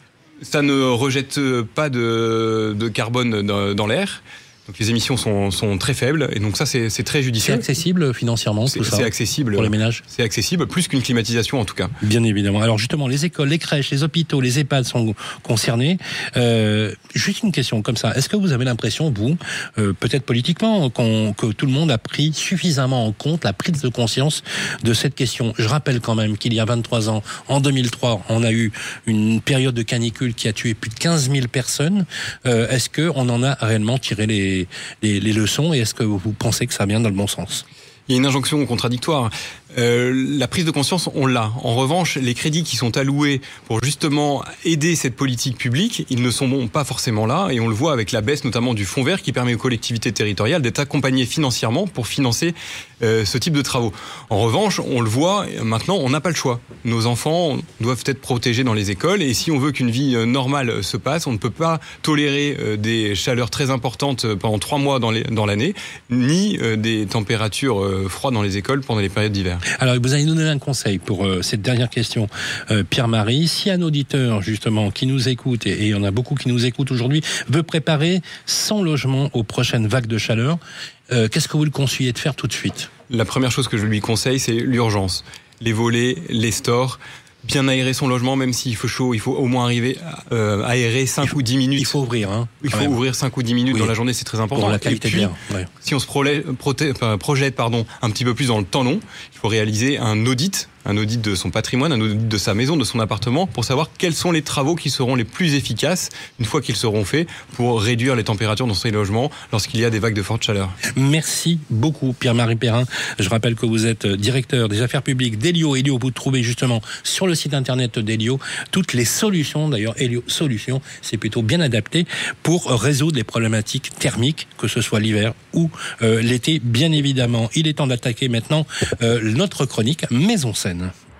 ça ne rejette pas de, de carbone dans, dans l'air. Donc les émissions sont, sont très faibles et donc ça c'est, c'est très judicieux. C'est accessible financièrement c'est, tout ça. C'est accessible pour les ménages. C'est accessible plus qu'une climatisation en tout cas. Bien évidemment. Alors justement les écoles, les crèches, les hôpitaux, les EHPAD sont concernés. Euh, juste une question comme ça. Est-ce que vous avez l'impression vous, euh, peut-être politiquement, qu'on, que tout le monde a pris suffisamment en compte la prise de conscience de cette question? Je rappelle quand même qu'il y a vingt-trois ans, en deux mille trois, on a eu une période de canicule qui a tué plus de quinze mille personnes. Euh, est-ce que on en a réellement tiré les Les, les leçons et est-ce que vous pensez que ça vient dans le bon sens? Il y a une injonction contradictoire. Euh, la prise de conscience, on l'a. En revanche, les crédits qui sont alloués pour justement aider cette politique publique, ils ne sont pas forcément là. Et on le voit avec la baisse notamment du fonds vert qui permet aux collectivités territoriales d'être accompagnées financièrement pour financer euh, ce type de travaux. En revanche, on le voit, maintenant, on n'a pas le choix. Nos enfants doivent être protégés dans les écoles. Et si on veut qu'une vie normale se passe, on ne peut pas tolérer euh, des chaleurs très importantes pendant trois mois dans, les, dans l'année, ni euh, des températures euh, froides dans les écoles pendant les périodes d'hiver. Alors, vous allez nous donner un conseil pour euh, cette dernière question, euh, Pierre-Marie. Si un auditeur, justement, qui nous écoute, et, et il y en a beaucoup qui nous écoutent aujourd'hui, veut préparer son logement aux prochaines vagues de chaleur, euh, qu'est-ce que vous le conseillez de faire tout de suite? La première chose que je lui conseille, c'est l'urgence. Les volets, les stores, bien aérer son logement, même s'il fait chaud, il faut au moins arriver à euh, aérer cinq ou dix minutes. Il faut ouvrir, hein. Il faut même. ouvrir cinq ou dix minutes oui. dans la journée, c'est très important. Pour la qualité et puis, de l'air. Ouais. Si on se prolège, proté, enfin, projette pardon, un petit peu plus dans le temps long, il faut réaliser un audit, un audit de son patrimoine, un audit de sa maison, de son appartement, pour savoir quels sont les travaux qui seront les plus efficaces, une fois qu'ils seront faits, pour réduire les températures dans ces logements lorsqu'il y a des vagues de forte chaleur. Merci beaucoup, Pierre-Marie Perrin. Je rappelle que vous êtes directeur des affaires publiques d'Elio. Elio, vous trouvez justement sur le site internet d'Elio toutes les solutions. D'ailleurs, Elio Solutions, c'est plutôt bien adapté pour résoudre les problématiques thermiques, que ce soit l'hiver ou euh, l'été, bien évidemment. Il est temps d'attaquer maintenant euh, notre chronique Maison Saine.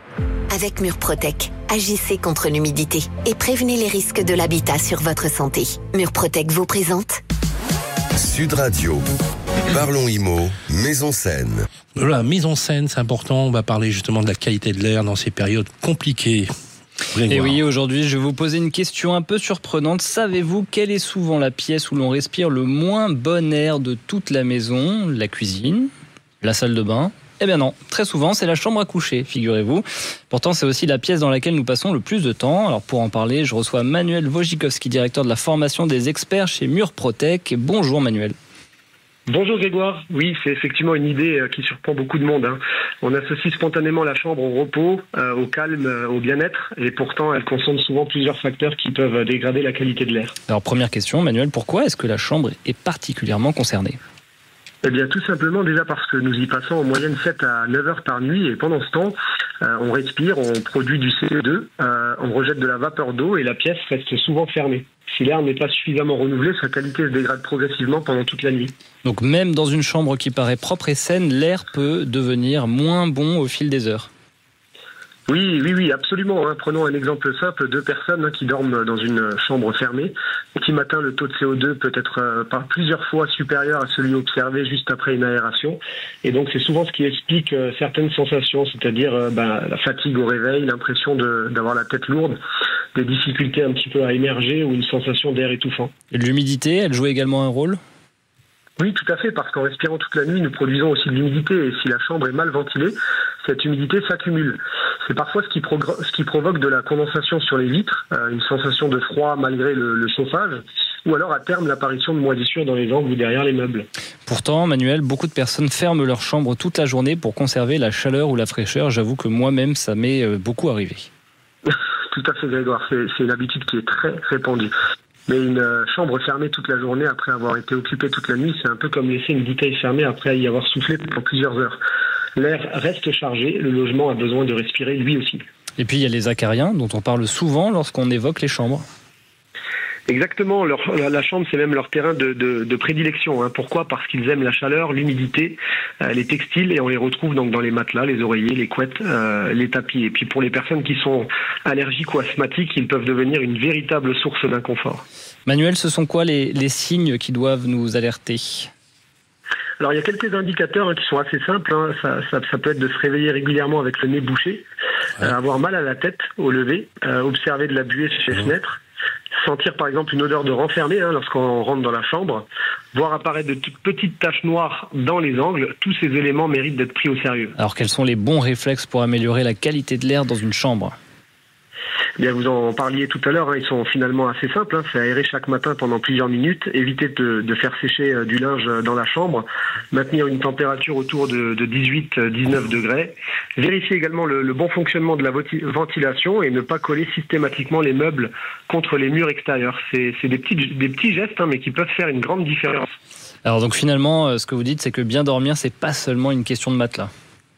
Avec Murprotec, agissez contre l'humidité et prévenez les risques de l'habitat sur votre santé. Murprotec vous présente Sud Radio. Parlons Immo, Maison Saine. Voilà, Maison Saine, c'est important. On va parler justement de la qualité de l'air dans ces périodes compliquées. Et oui, aujourd'hui, je vais vous poser une question un peu surprenante. Savez-vous quelle est souvent la pièce où l'on respire le moins bon air de toute la maison? La cuisine? La salle de bain? Eh bien non, très souvent c'est la chambre à coucher, figurez-vous. Pourtant c'est aussi la pièce dans laquelle nous passons le plus de temps. Alors pour en parler, je reçois Manuel Wojcikowski, directeur de la formation des experts chez Murprotec. Bonjour Manuel. Bonjour Grégoire, oui c'est effectivement une idée qui surprend beaucoup de monde. Hein. On associe spontanément la chambre au repos, euh, au calme, euh, au bien-être et pourtant elle concentre souvent plusieurs facteurs qui peuvent dégrader la qualité de l'air. Alors première question Manuel, pourquoi est-ce que la chambre est particulièrement concernée ? Eh bien, tout simplement déjà parce que nous y passons en moyenne sept à neuf heures par nuit et pendant ce temps, euh, on respire, on produit du C O deux, euh, on rejette de la vapeur d'eau et la pièce reste souvent fermée. Si l'air n'est pas suffisamment renouvelé, sa qualité se dégrade progressivement pendant toute la nuit. Donc même dans une chambre qui paraît propre et saine, l'air peut devenir moins bon au fil des heures. Oui, oui, oui, absolument. Hein. Prenons un exemple simple, deux personnes hein, qui dorment dans une chambre fermée. Au petit matin, le taux de C O deux peut être euh, par plusieurs fois supérieur à celui observé juste après une aération. Et donc, c'est souvent ce qui explique euh, certaines sensations, c'est-à-dire euh, ben, la fatigue au réveil, l'impression de, d'avoir la tête lourde, des difficultés un petit peu à émerger ou une sensation d'air étouffant. Et l'humidité, elle joue également un rôle ? Oui, tout à fait, parce qu'en respirant toute la nuit, nous produisons aussi de l'humidité. Et si la chambre est mal ventilée, cette humidité s'accumule. C'est parfois ce qui, progr- ce qui provoque de la condensation sur les vitres, euh, une sensation de froid malgré le, le chauffage, ou alors à terme l'apparition de moisissures dans les angles ou derrière les meubles. Pourtant, Manuel, beaucoup de personnes ferment leur chambre toute la journée pour conserver la chaleur ou la fraîcheur. J'avoue que moi-même, ça m'est beaucoup arrivé. Tout à fait, Grégoire. C'est, c'est une habitude qui est très répandue. Mais une euh, chambre fermée toute la journée après avoir été occupée toute la nuit, c'est un peu comme laisser une bouteille fermée après y avoir soufflé pendant plusieurs heures. L'air reste chargé, le logement a besoin de respirer lui aussi. Et puis il y a les acariens dont on parle souvent lorsqu'on évoque les chambres. Exactement, leur, la chambre c'est même leur terrain de, de, de prédilection. Hein. Pourquoi ? Parce qu'ils aiment la chaleur, l'humidité, euh, les textiles, et on les retrouve donc dans les matelas, les oreillers, les couettes, euh, les tapis. Et puis pour les personnes qui sont allergiques ou asthmatiques, ils peuvent devenir une véritable source d'inconfort. Manuel, ce sont quoi les, les signes qui doivent nous alerter ? Alors il y a quelques indicateurs hein, qui sont assez simples. Hein. Ça, ça, ça peut être de se réveiller régulièrement avec le nez bouché, ouais. euh, avoir mal à la tête au lever, euh, observer de la buée chez les fenêtres, sentir par exemple une odeur de renfermé hein, lorsqu'on rentre dans la chambre, voir apparaître de toutes petites taches noires dans les angles. Tous ces éléments méritent d'être pris au sérieux. Alors quels sont les bons réflexes pour améliorer la qualité de l'air dans une chambre ? Bien, vous en parliez tout à l'heure, hein, ils sont finalement assez simples. Hein, c'est aérer chaque matin pendant plusieurs minutes, éviter de, de faire sécher euh, du linge dans la chambre, maintenir une température autour de, de dix-huit à dix-neuf degrés, vérifier également le, le bon fonctionnement de la ventilation et ne pas coller systématiquement les meubles contre les murs extérieurs. C'est, c'est des, petits, des petits gestes, hein, mais qui peuvent faire une grande différence. Alors donc finalement, ce que vous dites, c'est que bien dormir, c'est pas seulement une question de matelas.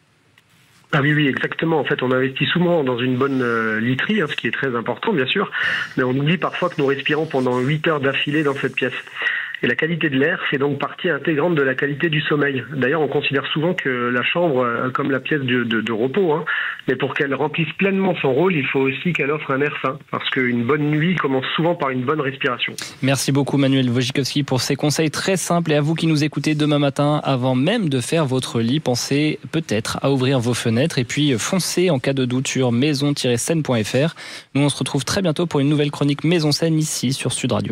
Ah oui, oui, exactement. En fait, on investit souvent dans une bonne euh, literie, hein, ce qui est très important, bien sûr, mais on oublie parfois que nous respirons pendant huit heures d'affilée dans cette pièce. Et la qualité de l'air fait donc partie intégrante de la qualité du sommeil. D'ailleurs, on considère souvent que la chambre, euh, comme la pièce de, de, de repos, hein, mais pour qu'elle remplisse pleinement son rôle, il faut aussi qu'elle offre un air sain, parce qu'une bonne nuit commence souvent par une bonne respiration. Merci beaucoup Manuel Wojcikowski pour ces conseils très simples, et à vous qui nous écoutez demain matin, avant même de faire votre lit, pensez peut-être à ouvrir vos fenêtres et puis foncez en cas de doute sur maison tiret scène point f r. Nous on se retrouve très bientôt pour une nouvelle chronique Maison Scène ici sur Sud Radio.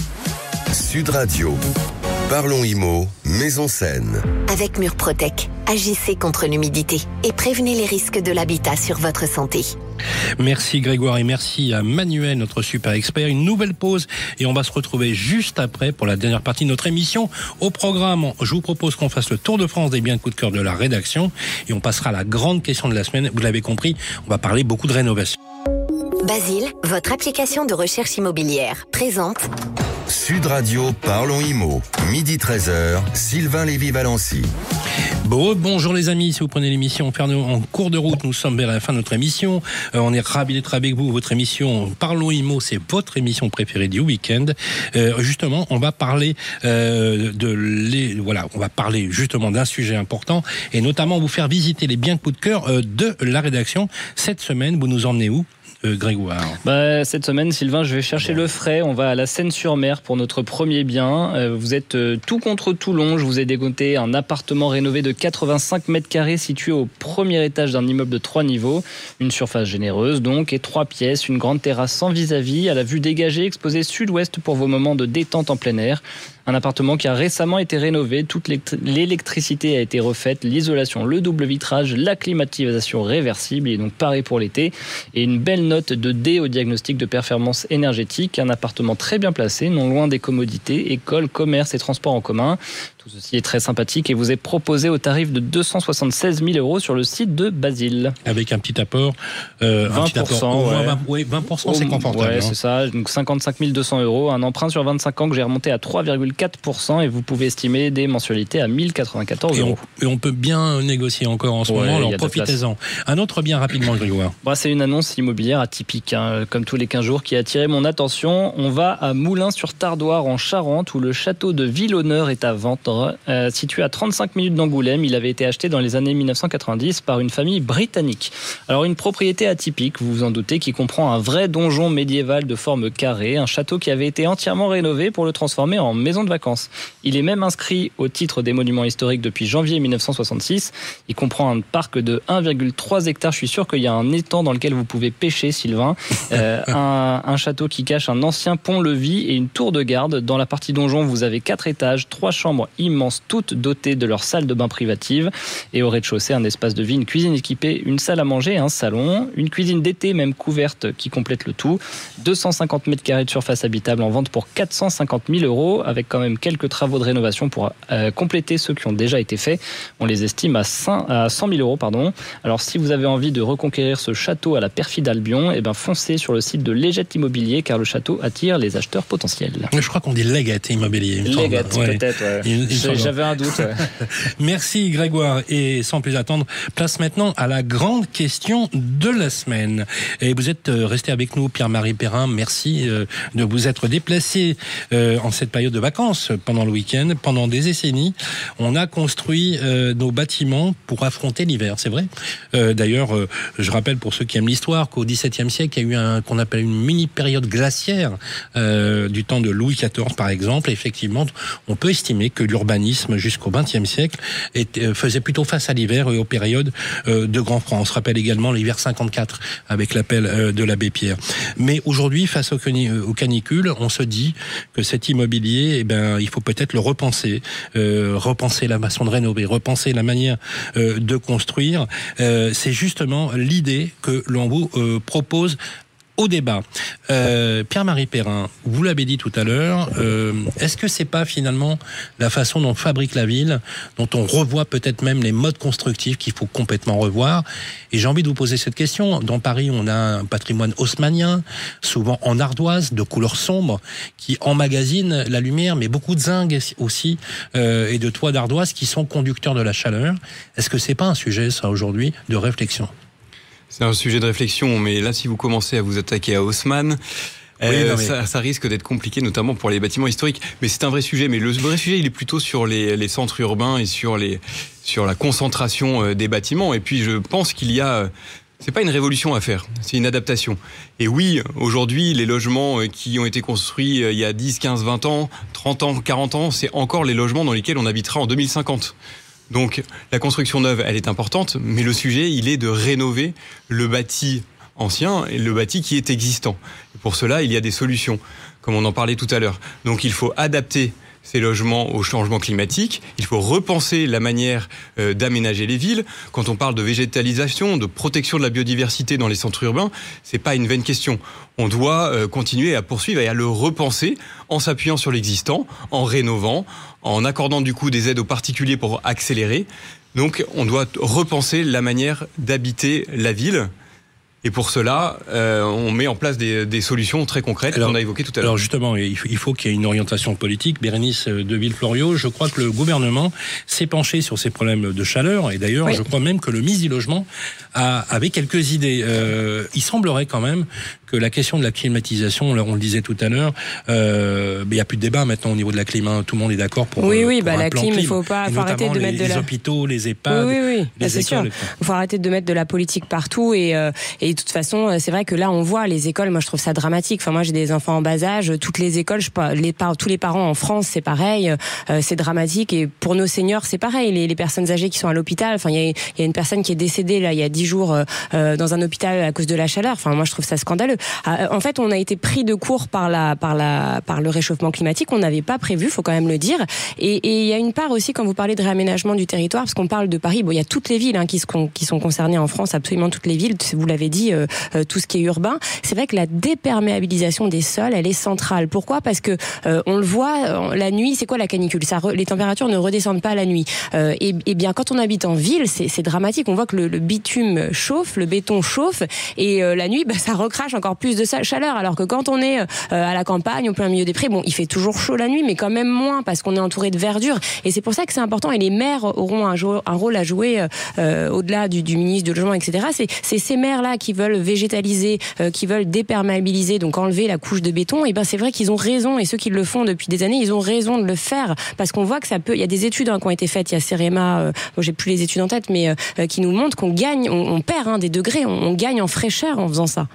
Sud Radio. Parlons Immo, Maison Scène. Avec Murprotec, agissez contre l'humidité et prévenez les risques de l'habitat sur votre santé. Merci Grégoire et merci à Manuel, notre super expert. Une nouvelle pause et on va se retrouver juste après pour la dernière partie de notre émission. Au programme, je vous propose qu'on fasse le tour de France des biens de coup de cœur de la rédaction et on passera à la grande question de la semaine. Vous l'avez compris, on va parler beaucoup de rénovation. Basile, votre application de recherche immobilière, présente Sud Radio, Parlons Immo, midi treize heures, Sylvain Lévy-Valency. Bon, bonjour les amis, si vous prenez l'émission en cours de route, nous sommes vers la fin de notre émission. Euh, on est ravis d'être avec vous. Votre émission Parlons Immo, c'est votre émission préférée du week-end. Euh, justement, on va parler euh, de les, voilà, on va parler justement d'un sujet important et notamment vous faire visiter les biens de coup de cœur euh, de la rédaction. Cette semaine, vous nous emmenez où ? Euh, Grégoire. Bah, cette semaine, Sylvain, je vais chercher le frais. On va à la Seine-sur-Mer pour notre premier bien. Euh, vous êtes euh, tout contre Toulon. Je vous ai dégoté un appartement rénové de quatre-vingt-cinq mètres carrés situé au premier étage d'un immeuble de trois niveaux. Une surface généreuse donc et trois pièces. Une grande terrasse sans vis-à-vis à la vue dégagée exposée sud-ouest pour vos moments de détente en plein air. Un appartement qui a récemment été rénové, toute l'électricité a été refaite, l'isolation, le double vitrage, la climatisation réversible, il est donc paré pour l'été, et une belle note de D au diagnostic de performance énergétique. Un appartement très bien placé, non loin des commodités, écoles, commerces et transports en commun. Tout ceci est très sympathique et vous est proposé au tarif de deux cent soixante-seize mille euros sur le site de Basile. Avec un petit apport, euh, vingt pour cent, un petit apport, ouais. vingt, ouais, vingt pour cent c'est confortable. Ouais, hein. c'est ça. Donc cinquante-cinq mille deux cents euros, un emprunt sur vingt-cinq ans que j'ai remonté à trois virgule quatre pour cent et vous pouvez estimer des mensualités à mille quatre-vingt-quatorze euros. Et on, et on peut bien négocier encore en ce ouais, moment, alors profitez-en. Un autre bien rapidement, Grégoire. Bah, c'est une annonce immobilière atypique, hein, comme tous les quinze jours, qui a attiré mon attention. On va à Moulins-sur-Tardoire en Charente où le château de Villehonneur est à vendre. Euh, situé à trente-cinq minutes d'Angoulême, il avait été acheté dans les années mille neuf cent quatre-vingt-dix par une famille britannique. Alors une propriété atypique, vous vous en doutez, qui comprend un vrai donjon médiéval de forme carrée, un château qui avait été entièrement rénové pour le transformer en maison de vacances. Il est même inscrit au titre des monuments historiques depuis janvier mille neuf cent soixante-six. Il comprend un parc de un virgule trois hectares. Je suis sûr qu'il y a un étang dans lequel vous pouvez pêcher, Sylvain. Euh, un, un château qui cache un ancien pont-levis et une tour de garde. Dans la partie donjon, vous avez quatre étages, trois chambres immenses, toutes dotées de leur salle de bain privative. Et au rez-de-chaussée, un espace de vie, une cuisine équipée, une salle à manger, un salon, une cuisine d'été même couverte qui complète le tout. deux cent cinquante mètres carrés de surface habitable en vente pour quatre cent cinquante mille euros, avec quand même quelques travaux de rénovation pour euh, compléter ceux qui ont déjà été faits. On les estime à cent mille euros. Pardon. Alors si vous avez envie de reconquérir ce château à la perfide Albion, eh ben, foncez sur le site de Legate Immobilier, car le château attire les acheteurs potentiels. Je crois qu'on dit Legate Immobilier. Legate, ouais. peut-être. Ouais. Il, il J'avais un doute. Ouais. Merci Grégoire. Et sans plus attendre, place maintenant à la grande question de la semaine. Et vous êtes resté avec nous, Pierre-Marie Perrin. Merci de vous être déplacé en cette période de vacances pendant le week-end. Pendant des décennies, on a construit nos bâtiments pour affronter l'hiver, c'est vrai. D'ailleurs, je rappelle pour ceux qui aiment l'histoire qu'au dix-septième siècle, il y a eu un qu'on appelle une mini-période glaciaire euh, du temps de Louis quatorze, par exemple. Et effectivement, on peut estimer que l'urbanisme jusqu'au vingtième siècle était, faisait plutôt face à l'hiver et aux périodes euh, de grand froid. On se rappelle également l'hiver cinquante-quatre avec l'appel euh, de l'abbé Pierre. Mais aujourd'hui, face aux, aux canicules, on se dit que cet immobilier, eh ben, il faut peut-être le repenser, euh, repenser la façon de rénover, repenser la manière euh, de construire. Euh, c'est justement l'idée que l'on vous euh, propose au débat. Euh, Pierre-Marie Perrin, vous l'avez dit tout à l'heure, euh, est-ce que c'est pas finalement la façon dont on fabrique la ville, dont on revoit peut-être même les modes constructifs qu'il faut complètement revoir? Et j'ai envie de vous poser cette question. Dans Paris, on a un patrimoine haussmannien, souvent en ardoise, de couleur sombre, qui emmagasine la lumière, mais beaucoup de zinc aussi, euh, et de toits d'ardoise qui sont conducteurs de la chaleur. Est-ce que c'est pas un sujet, ça, aujourd'hui, de réflexion? C'est un sujet de réflexion, mais là, si vous commencez à vous attaquer à Haussmann, oui, euh, mais... ça, ça risque d'être compliqué, notamment pour les bâtiments historiques. Mais c'est un vrai sujet. Mais le vrai sujet, il est plutôt sur les, les centres urbains et sur les, sur la concentration des bâtiments. Et puis, je pense qu'il y a, c'est pas une révolution à faire, c'est une adaptation. Et oui, aujourd'hui, les logements qui ont été construits il y a dix, quinze, vingt ans, trente ans, quarante ans, c'est encore les logements dans lesquels on habitera en deux mille cinquante. Donc la construction neuve, elle est importante, mais le sujet, il est de rénover le bâti ancien et le bâti qui est existant. Et pour cela, il y a des solutions, comme on en parlait tout à l'heure. Donc il faut adapter ces logements au changement climatique. Il faut repenser la manière euh, d'aménager les villes. Quand on parle de végétalisation, de protection de la biodiversité dans les centres urbains, c'est pas une vaine question. On doit euh, continuer à poursuivre et à le repenser en s'appuyant sur l'existant, en rénovant, en accordant du coup des aides aux particuliers pour accélérer. Donc on doit repenser la manière d'habiter la ville. Et pour cela, euh, on met en place des, des solutions très concrètes alors, qu'on a évoquées tout à l'heure. Alors justement, il faut, il faut qu'il y ait une orientation politique. Bérénice de Villefloriot, je crois que le gouvernement s'est penché sur ces problèmes de chaleur. Et d'ailleurs, oui. je crois même que le ministre du Logement a, avait quelques idées. Euh, il semblerait quand même que la question de la climatisation, on le disait tout à l'heure, euh, il n'y a plus de débat maintenant au niveau de la clim. Hein. Tout le monde est d'accord pour Oui, oui, pour bah, un la plan clim, clim. il faut pas, faut arrêter de les, mettre de la... les hôpitaux, les EHPAD, oui, oui, oui. les c'est écoles. Il faut arrêter de mettre de la politique partout et, euh, et de toute façon, c'est vrai que là, on voit les écoles. Moi, je trouve ça dramatique. Enfin, moi, j'ai des enfants en bas âge. Toutes les écoles, je, les, tous les parents en France, c'est pareil. Euh, c'est dramatique. Et pour nos seniors, c'est pareil. Les, les personnes âgées qui sont à l'hôpital. Enfin, il y a, y a une personne qui est décédée là il y a dix jours euh, dans un hôpital à cause de la chaleur. Enfin, moi, je trouve ça scandaleux. Euh, en fait, on a été pris de court par la, par la, par le réchauffement climatique. On n'avait pas prévu, faut quand même le dire. Et il y a une part aussi quand vous parlez de réaménagement du territoire, parce qu'on parle de Paris. Bon, il y a toutes les villes hein, qui sont qui sont concernées en France, absolument toutes les villes. Vous l'avez dit, euh, euh, tout ce qui est urbain. C'est vrai que la déperméabilisation des sols, elle est centrale. Pourquoi ? Parce que euh, on le voit, la nuit, c'est quoi la canicule ? Ça, re, les températures ne redescendent pas la nuit. Euh, et, et bien, quand on habite en ville, c'est, c'est dramatique. On voit que le, le bitume chauffe, le béton chauffe, et euh, la nuit, bah, ça recrache encore plus de chaleur. Alors que quand on est euh, à la campagne, au plein milieu des prés, bon, il fait toujours chaud la nuit, mais quand même moins parce qu'on est entouré de verdure. Et c'est pour ça que c'est important. Et les maires auront un, jou- un rôle à jouer euh, au-delà du, du ministre du Logement, et cetera. C'est, c'est ces maires-là qui veulent végétaliser, euh, qui veulent déperméabiliser, donc enlever la couche de béton. Et ben c'est vrai qu'ils ont raison. Et ceux qui le font depuis des années, ils ont raison de le faire parce qu'on voit que ça peut. Il y a des études hein, qui ont été faites. Il y a Cerema, euh, bon, j'ai plus les études en tête, mais euh, qui nous montrent qu'on gagne, on, on perd hein, des degrés, on, on gagne en fraîcheur en faisant ça.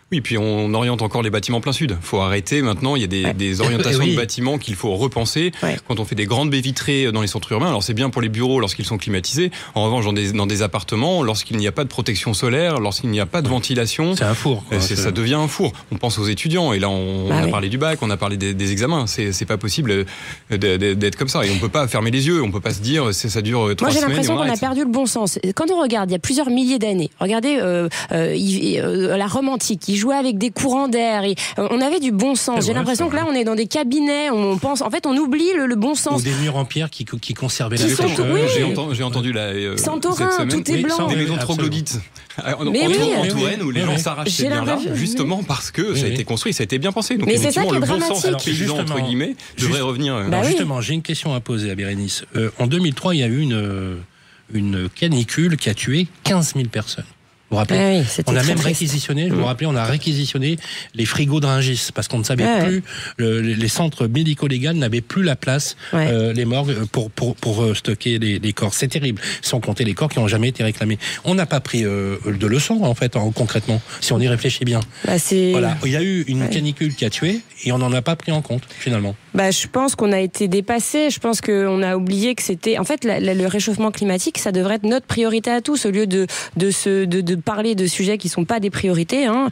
Oui, puis on oriente encore les bâtiments plein sud. Faut arrêter maintenant. Il y a des, ouais. des orientations oui. de bâtiments qu'il faut repenser. Ouais. Quand on fait des grandes baies vitrées dans les centres urbains, alors c'est bien pour les bureaux lorsqu'ils sont climatisés. En revanche, dans des, dans des appartements, lorsqu'il n'y a pas de protection solaire, lorsqu'il n'y a pas de ventilation, c'est un four. Quoi, c'est, ça devient un four. On pense aux étudiants. Et là, on, bah on a oui. parlé du bac, on a parlé des, des examens. C'est, c'est pas possible d'être comme ça. Et on peut pas fermer les yeux. On peut pas se dire c'est, ça dure trois Moi, semaines. Moi, j'ai l'impression qu'on a perdu le bon sens. Quand on regarde, il y a plusieurs milliers d'années. Regardez euh, euh, il, euh, la Rome antique. Ils jouaient avec des courants d'air. Et on avait du bon sens. J'ai vrai, l'impression que là, on est dans des cabinets. On pense, en fait, on oublie le, le bon sens. Ou des murs en pierre qui, qui conservaient qui la sont, oui. J'ai entendu, j'ai entendu la. Euh, Santorin, cette semaine, tout est blanc. Des maisons troglodytes. En, mais en, oui, en oui, Touraine où les oui, gens oui. s'arrachent ces biens-là, justement parce que oui, ça a été construit, ça a été bien pensé. Donc mais c'est ça qui est le dramatique. bon sens paysan entre guillemets devrait revenir. Bah oui. Justement, j'ai une question à poser à Bérénice. Euh, en deux mille trois, il y a eu une une canicule qui a tué quinze mille personnes. Vous vous rappelez, ah oui, on a même triste. réquisitionné, je vous rappelle, on a réquisitionné les frigos de Rungis parce qu'on ne savait ah plus, ouais. le, les centres médico-légaux n'avaient plus la place, ouais. euh, les morgues pour pour pour stocker les, les corps. C'est terrible, sans compter les corps qui n'ont jamais été réclamés. On n'a pas pris euh, de leçons en fait, en, concrètement, si on y réfléchit bien. Bah c'est... Voilà, il y a eu une ouais. canicule qui a tué et on n'en a pas pris en compte finalement. Bah, je pense qu'on a été dépassé. Je pense qu'on a oublié que c'était, en fait, la, la, le réchauffement climatique, ça devrait être notre priorité à tous, au lieu de de se de, de parler de sujets qui sont pas des priorités. Hein.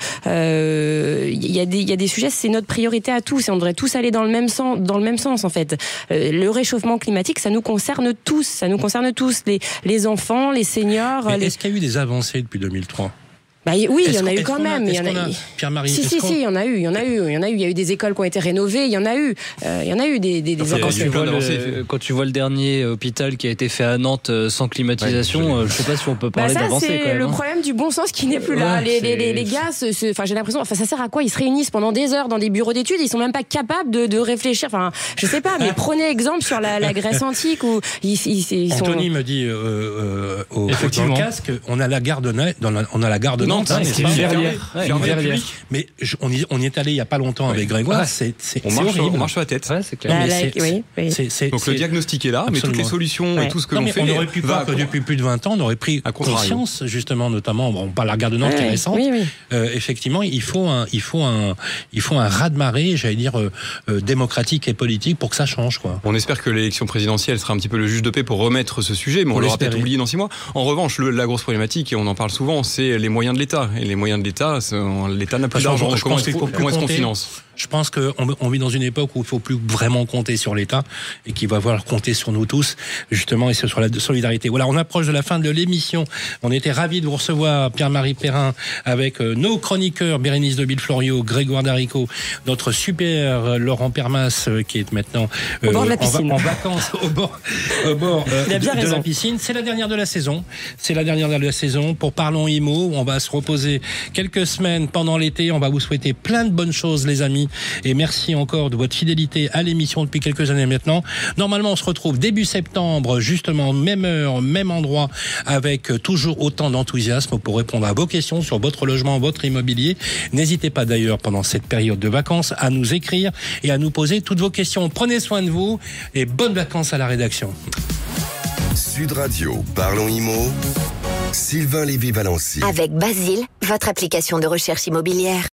Euh, y a des il y a des sujets, c'est notre priorité à tous et on devrait tous aller dans le même sens, dans le même sens en fait. Euh, le réchauffement climatique, ça nous concerne tous, ça nous concerne tous, les les enfants, les seniors. Mais les... Est-ce qu'il y a eu des avancées depuis deux mille trois? Bah, oui, il y en a eu quand même. A, il y en a, a Pierre-Marie, si, si, si, il y en a eu, il y en a eu, il y en a eu. Il y a eu des écoles qui ont été rénovées, il y en a eu, euh, il y en a eu des, des, des quand, tu vois le, quand tu vois le dernier hôpital qui a été fait à Nantes sans climatisation, ouais, je, je sais pas si on peut parler bah ça, d'avancée. C'est quand même, le hein. problème du bon sens qui n'est plus là. Ouais, les, les, les, les gars, enfin, j'ai l'impression, enfin, ça sert à quoi? Ils se réunissent pendant des heures dans des bureaux d'études, ils sont même pas capables de, de réfléchir. Enfin, je sais pas, mais prenez exemple sur la, la Grèce antique où ils, ils, ils sont. Anthony me dit euh, euh, au, dans le casque, on a la gare de Nantes, on a la gare de Nantes. Ouais, mais je, on, y, on y est allé il y a pas longtemps ouais. avec Grégoire. Ah, c'est, c'est, on, c'est marche, horrible. on marche sur la tête. Ouais, c'est clair. Ah, c'est, oui, oui. C'est, c'est, Donc c'est, le diagnostic est là, absolument. Mais toutes les solutions ouais. et tout ce que non, l'on mais fait. On aurait pu croire que depuis plus de vingt ans, on aurait pris conscience justement, notamment, bon, on parle de la gare de Nantes ouais, qui est récente. Oui, oui. Euh, effectivement, il faut un, il faut un, il faut un raz-de-marée, j'allais dire euh, euh, démocratique et politique pour que ça change, quoi. On espère que l'élection présidentielle sera un petit peu le juge de paix pour remettre ce sujet, mais on, on l'aura peut-être oublié dans six mois. En revanche, le, la grosse problématique, et on en parle souvent, c'est les moyens de l'État. Et les moyens de l'État, l'État n'a plus d'argent. Je pense qu'il faut comment est-ce qu'on finance? Je pense qu'on on vit dans une époque où il ne faut plus vraiment compter sur l'État et qu'il va falloir compter sur nous tous, justement, et sur la solidarité. Voilà, on approche de la fin de l'émission. On était ravis de vous recevoir, Pierre-Marie Perrin, avec euh, nos chroniqueurs, Bérénice de Villefloriot, Grégoire Darico, notre super euh, Laurent Permas, euh, qui est maintenant euh, au bord de la piscine. En, en vacances au bord, au bord euh, de, de la piscine. C'est la dernière de la saison. C'est la dernière de la saison. Pour Parlons Immo, on va se reposer quelques semaines pendant l'été. On va vous souhaiter plein de bonnes choses, les amis. Et merci encore de votre fidélité à l'émission depuis quelques années maintenant. Normalement, on se retrouve début septembre, justement, même heure, même endroit, avec toujours autant d'enthousiasme pour répondre à vos questions sur votre logement, votre immobilier. N'hésitez pas d'ailleurs, pendant cette période de vacances, à nous écrire et à nous poser toutes vos questions. Prenez soin de vous et bonnes vacances à la rédaction. Sud Radio, Parlons Immo, Sylvain Lévy-Valency. Avec Basile, votre application de recherche immobilière.